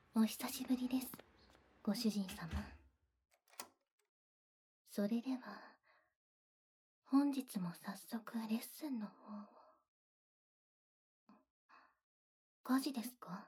お久しぶりです、ご主人様。それでは、本日も早速レッスンの方を。火事ですか？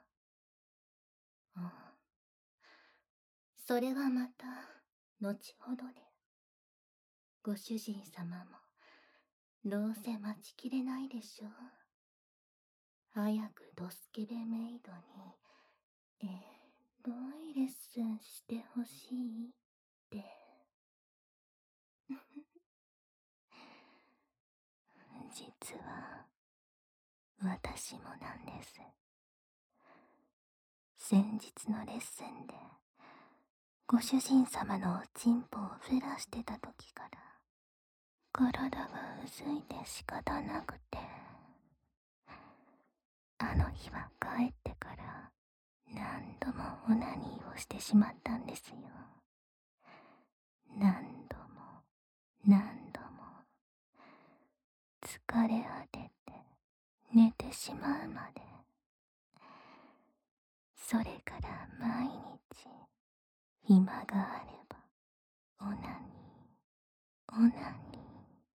それはまた、後ほどで。ご主人様も、どうせ待ちきれないでしょう。早くドスケベメイドに、エロいレッスンしてほしいって。実は、私もなんです。先日のレッスンで、ご主人様のおちんぽをフェラしてた時から、体がうずいて仕方なくて、あの日は帰ってから何度もオナニーをしてしまったんですよ。何度も何度も疲れ果てて寝てしまうまで。それから毎日暇があればオナニーオナニー。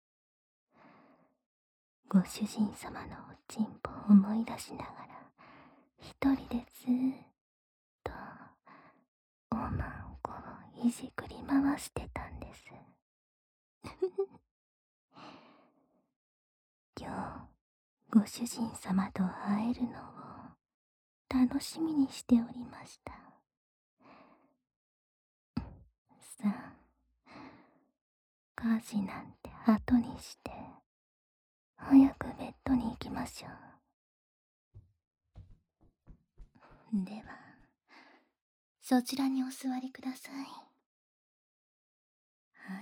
ご主人様のおちんぽを思い出しながら一人でずーっとおまんこをいじくり回してたんです。今日ご主人様と会えるのを楽しみにしておりました。さあ、家事なんて後にして早くベッドに行きましょう。ではそちらにお座りください。はい、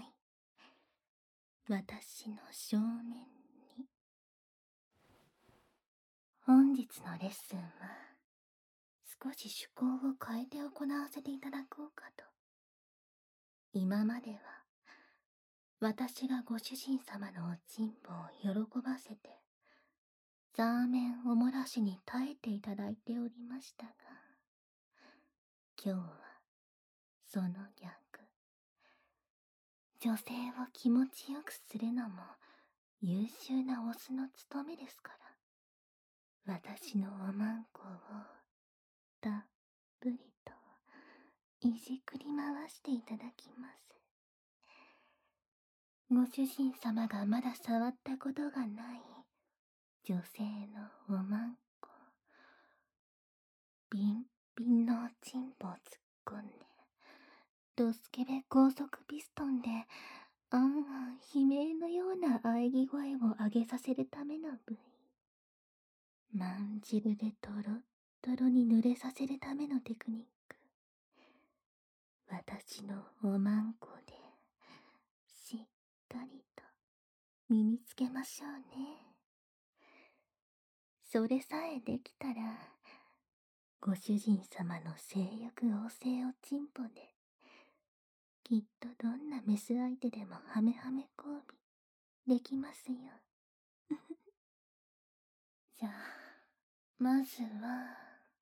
私の正面に。本日のレッスンは少し趣向を変えて行わせていただこうかと。今までは私がご主人様のおちんぽを喜ばせてザーメンおもらしに耐えていただいておりましたが、今日はその逆。女性を気持ちよくするのも優秀なオスの務めですから、私のおまんこをたっぷりといじくり回していただきます。ご主人様がまだ触ったことがない女性のおまんこ、ビンビンのおちんぽを突っ込んで、ドスケベ高速ピストンであん悲鳴のような喘ぎ声を上げさせるための部位、まんじるでトロットロに濡れさせるためのテクニック、私のおまんこでしっかりと身につけましょうね。それさえできたら、ご主人様の性欲旺盛おちんぽできっとどんなメス相手でもハメハメ交尾できますよ。じゃあまずは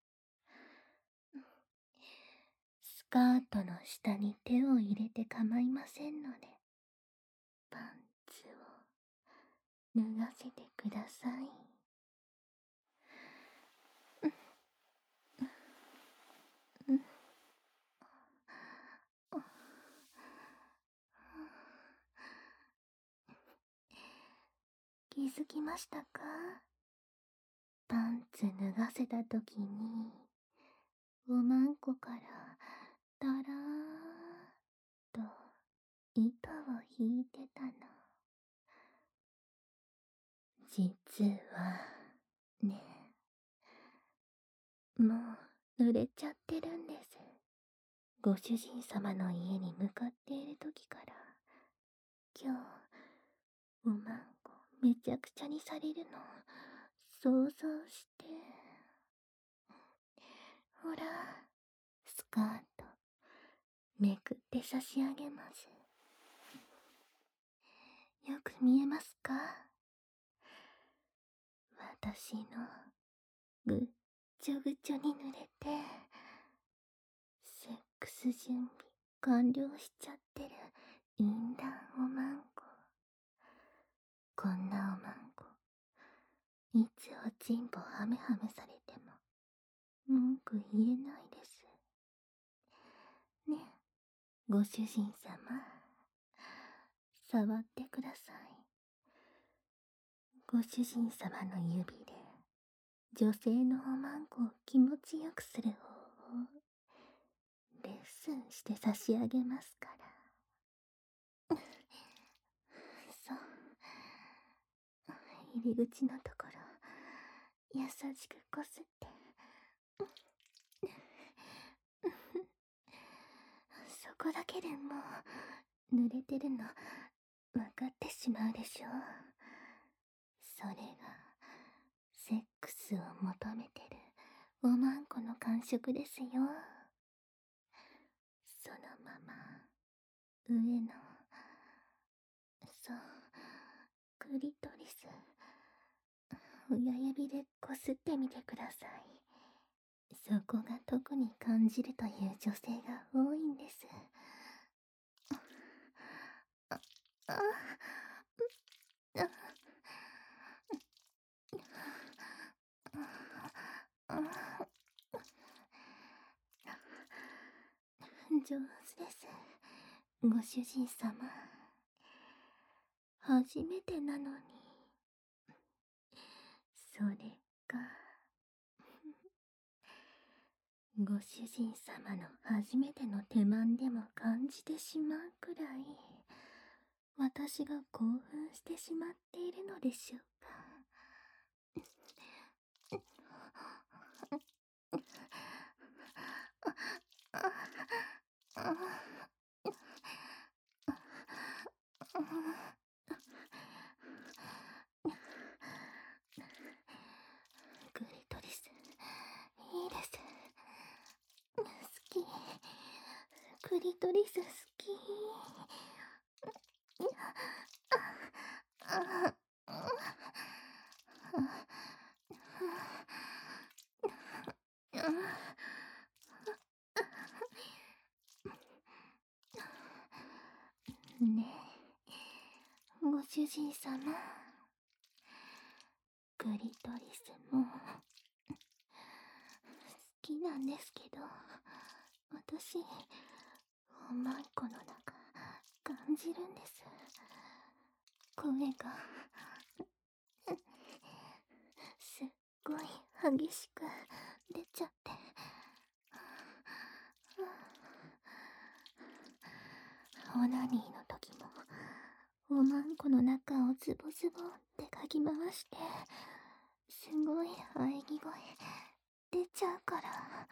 スカートの下に手を入れて構いませんので、パンツを脱がせてください。気づきましたか？パンツ脱がせた時におまんこからだらーっと糸を引いてたの。実はね、もう濡れちゃってるんです。ご主人様の家に向かっている時から、今日おまんこめちゃくちゃにされるの想像して。ほら、スカートめくって差し上げます。よく見えますか？私のぐっちょぐちょに濡れてクス準備完了しちゃってる淫乱おまんこ。こんなおまんこ、いつおちんぽハメハメされても文句言えないです。ね、ご主人様、触ってください。ご主人様の指で女性のおまんこを気持ちよくする方法、レッスンして差し上げますから。そう、入り口のところ優しくこすって、そこだけでもう濡れてるの分かってしまうでしょう。それがセックスを求めてるおまんこの感触ですよ。そのまま上の、そう、クリトリス、親指でこすってみてください。そこが特に感じるという女性が多いんです。あ、上手です、ご主人様。初めてなのに。それか。ご主人様の初めての手間でも感じてしまうくらい、私が興奮してしまっているのでしょうか。クリトリス、いいです。好き。クリトリス好き。ねえ、ご主人様。クリトリスも好きなんですけど、私、おまんこの中感じるんです。声がすっごい激しく出ちゃって。オナニーの時もおまんこの中をズボズボってかき回して、すごい喘ぎ声出ちゃうから、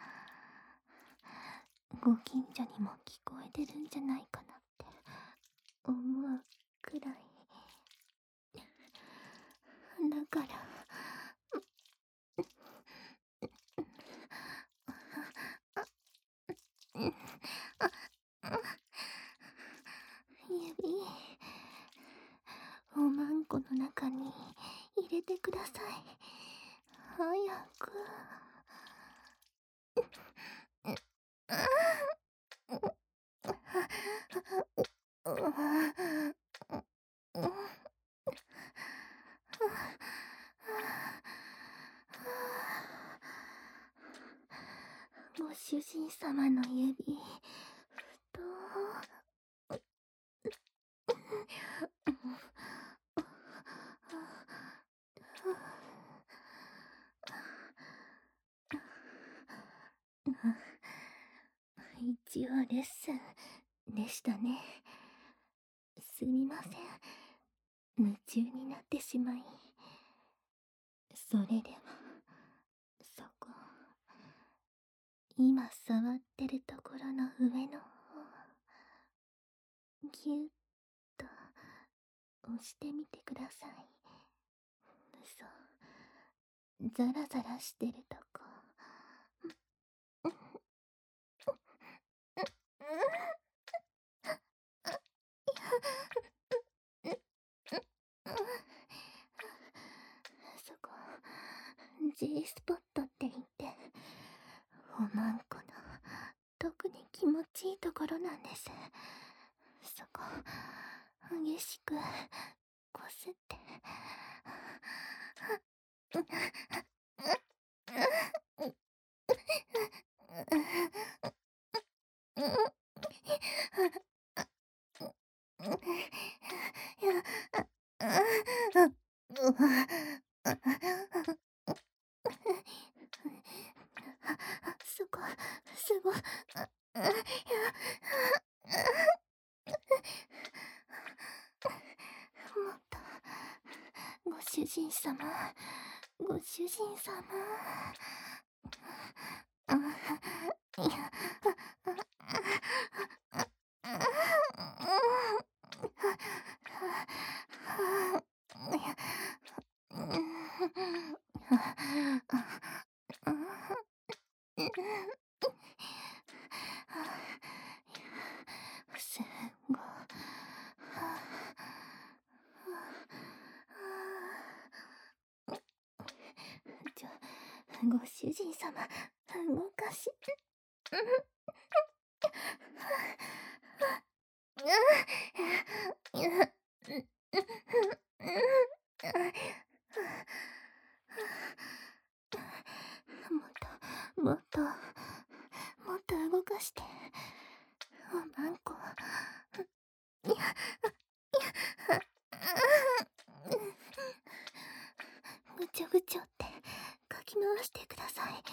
ご近所にも聞こえてるんじゃないかなって思うくらいだから。指、おまんこの中に入れてください。早く。ご主人様の指、太一応レッスンでしたね。すみません、夢中になってしまい。それでもそこ、今触ってるところの上の方、ぎゅっと押してみてください。そう、ザラザラしてるとこ。そこ、G スポットって言って、おまんこの特に気気持ちいいところなんです。そこ激しくこすって。すご、すご、もっと、ご主人様、ご主人様。いや、すご、ご主人様、動かし。もっと、もっと動かして。おまんこ。ぐちょぐちょってかき回してください。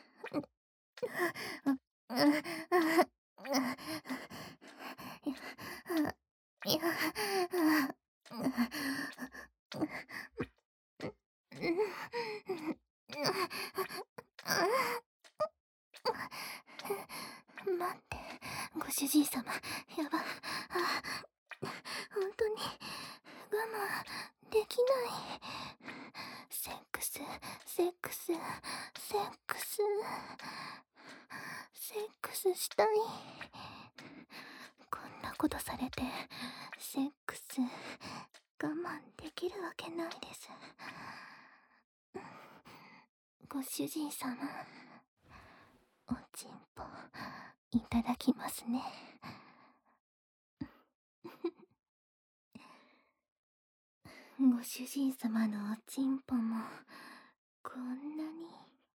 待って、ご主人様、やば。本当に我慢できない。セックス、セックス、セックス、セックスしたい。こんなことされて、セックス我慢できるわけないです。ご主人様、おちんぽいただきますね。ご主人様のおちんぽもこんなに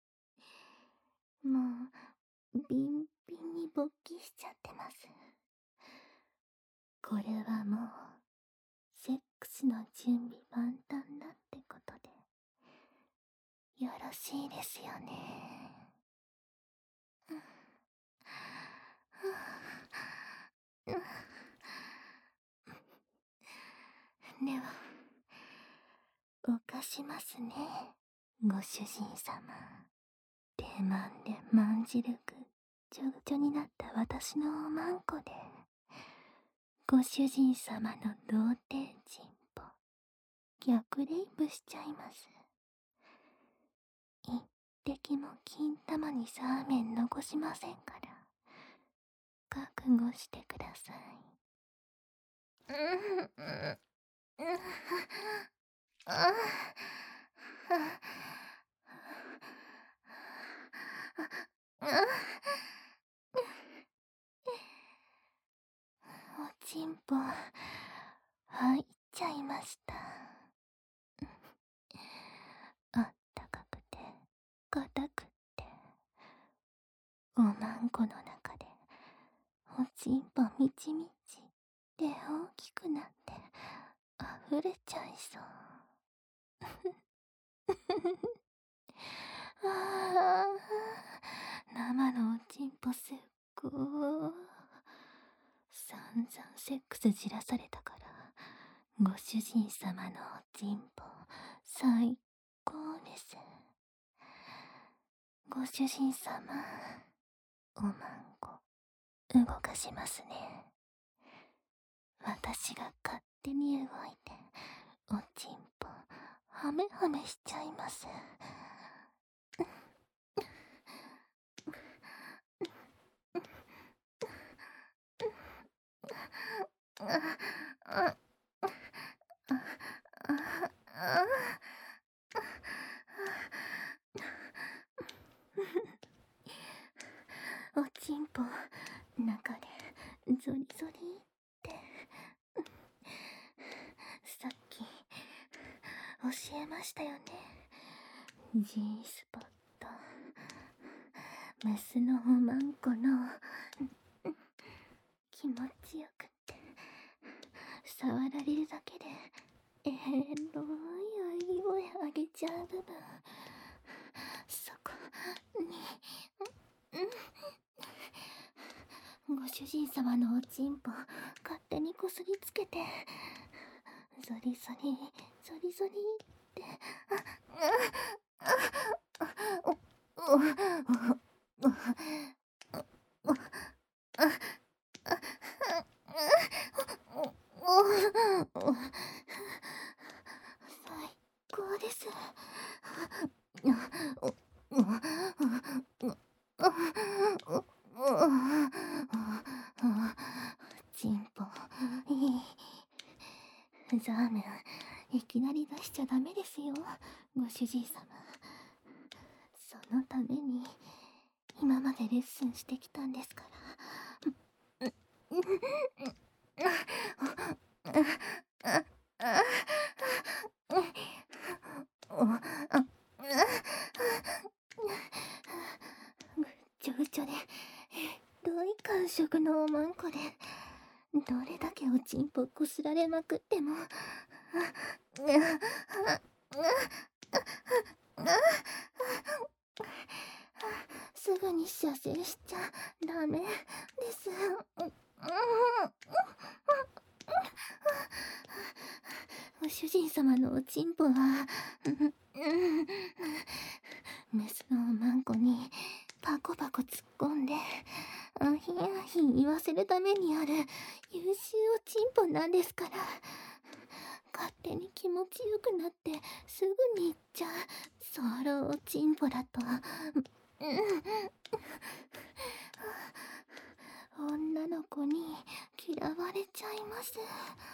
もうビンビンに勃起しちゃってます。これはもうセックスの準備万端だってことでよろしいですよね。では犯しますね、ご主人様。手満でまんじるぐっちょぐちょになった私のおまんこでご主人様の童貞チンポ逆レイプしちゃいます。一滴も金玉にサーメン残しませんから覚悟してください。おちんぽ入っちゃいました。あったかくて硬くっておまんこの中でおちんぽみちみちで大きくなって溢れちゃいそう。ああ、生のおちんぽすっごー。散々セックスじらされたからご主人様のおちんぽ最高です。ご主人様、おまんこ動かしますね。私が勝手に動いておちんぽハメハメしちゃいます。おちんぽ中でゾリゾリってさっき教えましたよね。G スポット、メスのおまんこの気持ちよくって触られるだけでエロい愛声あげちゃう部分、そこにご主人様のおちんぽ勝手にこすりつけてゾリゾリゾリゾリって最高です。チンポいい。ザーメンいきなり出しちゃダメですよ、ご主人様。そのために今までレッスンしてきたんですから。ぐっちょぐちょでどい感触のおまんこでどれだけおちんぽこすられまくってもすぐに射精しちゃダメです。ご主人様のおちんぽはメスのおまんこにパコパコ突っ込んでアヒアヒ言わせるためにある優秀おちんぽなんですから。勝手に気持ちよくなってすぐに行っちゃうソロおちんぽだと女の子に嫌われちゃいます。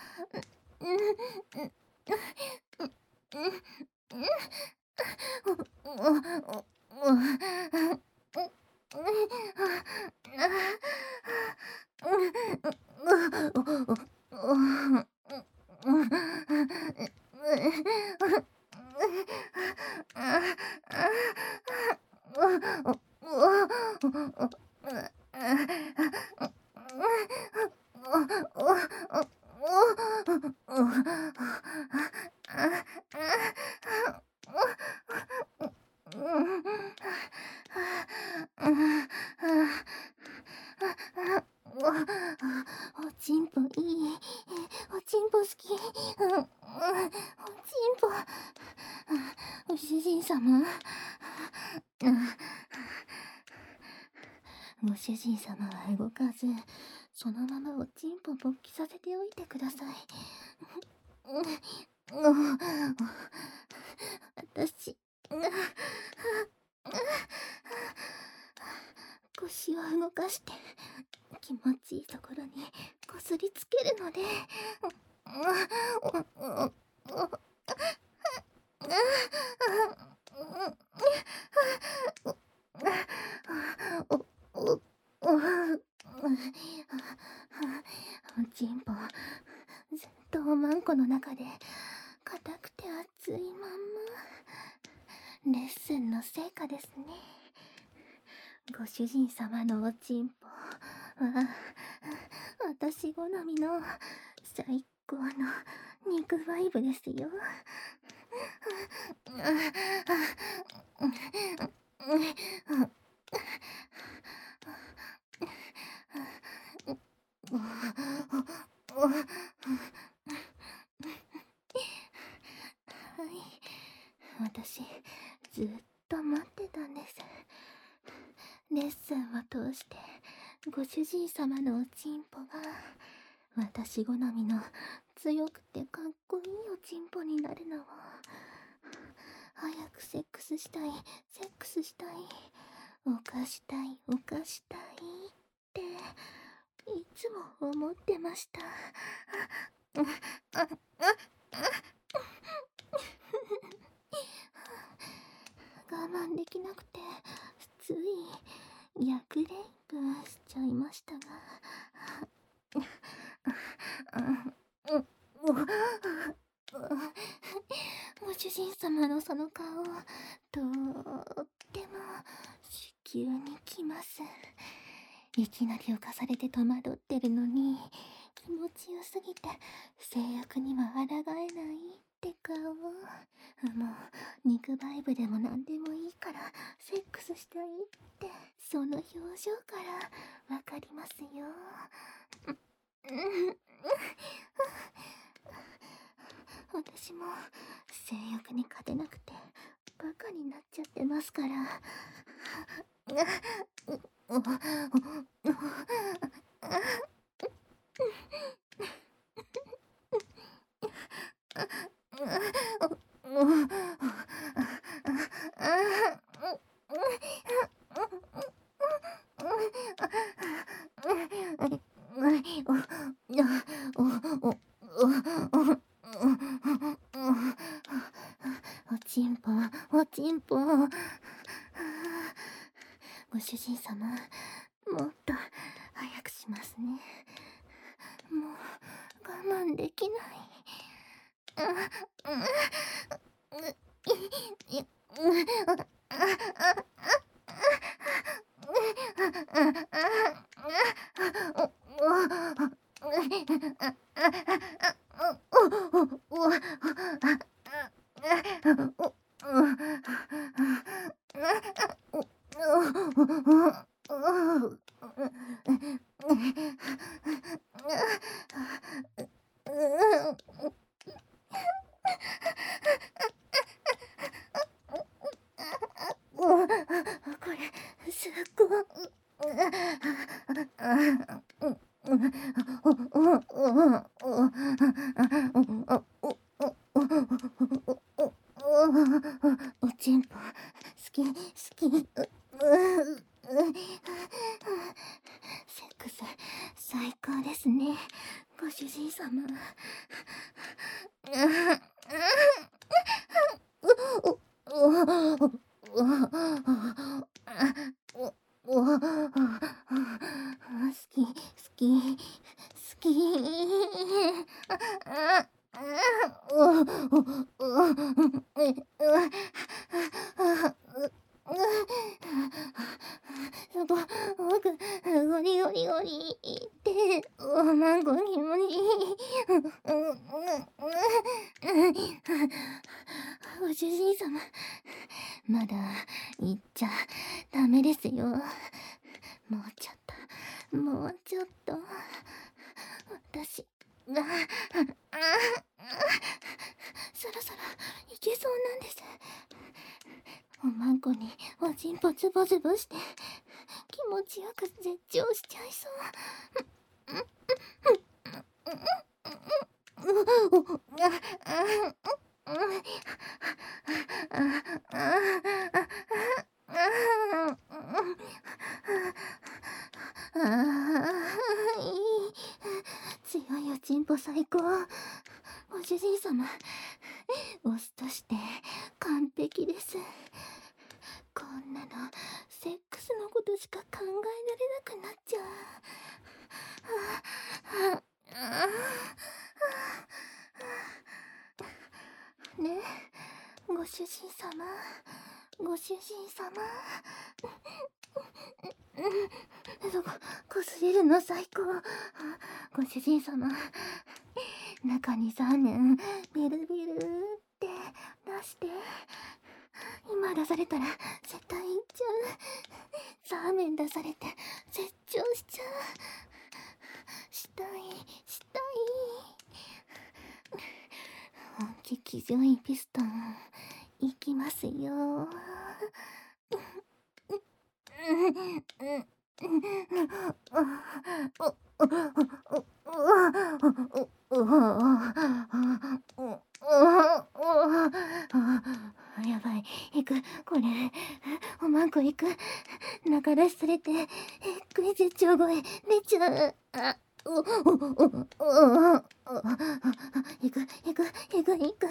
おちんぽいい。おちんぽ好き。おちんぽ。ご主人様。ご主人様は動かず、そのままおちんぽ勃起させておいてください。私、腰を動かして気持ちいいところにこすりつけるので。おちんぽずっとおまんこの中で硬くて熱いまんま。レッスンの成果ですね。ご主人様のおちんぽは私好みの最高の肉バイブですよ。はい、私ずっと待ってたんです。レッスンを通してご主人様のおちんぽが私好みの強くてかっこいいおちんぽになるのを。早くセックスしたい、セックスしたい、犯したい、犯したいっていつも思ってました。我慢できなくてつい逆レイプしちゃいましたが。ご主人様のその顔、とっても子宮にきます。いきなり浮かされて戸惑ってるのに、気持ちよすぎて制約には抗えないって顔。もう肉バイブでも何でもいいからセックスしたいってその表情からわかりますよ。私も性欲に勝てなくてバカになっちゃってますから。おちんぽ、おちんぽ。ご主人様、もっと早くしますね。もう我慢できない。これすっごおちんぽ好き好き。セックス最高ですね、ご主人様。好き好き好き。ゴリゴリゴリってまんごにもに。ご主人様、まだ言っちゃダメですよ。もうちょっともうちょっと。私がそろそろいけそうなんです。おまんこにおちんぽズボズボして気持ちよく絶頂しちゃいそう。強いおちんぽ最高。ご主人様、オスとして完璧です。こんなのセックスのことしか考えられなくなっちゃう。ねえ、ご主人様、ご主人様。こすれるの最高。ご主人様、中にザーメンビルビルって出して。今出されたら絶対行っちゃう。ザーメン出されて絶頂しちゃう。したいしたい。本気騎乗位ピストンいきますよ。やばい、行く、これおまんこ行く。中出しされてクイ絶頂声出ちゃう。行く行く行く行く。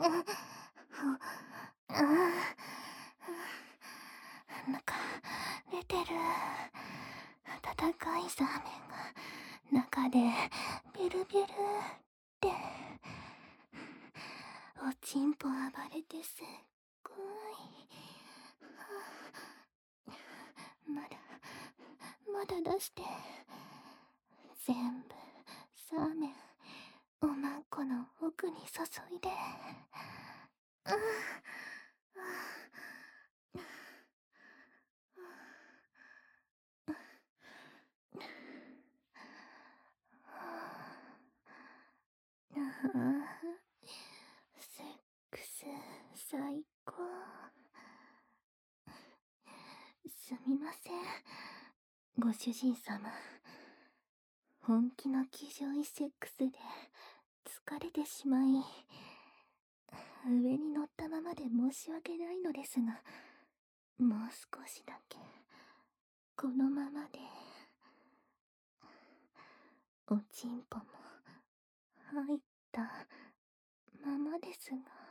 なんか出てる。温かいサーメンが中でビュルビュルって。おちんぽ暴れてすっごい。まだ出して。全部サーメンおまんこの奥に注いで。セックス最高。すみません、ご主人様。本気の気丈いセックスで疲れてしまい、上に乗ったままで申し訳ないのですが、もう少しだけこのままで。おちんぽも入ったままですが。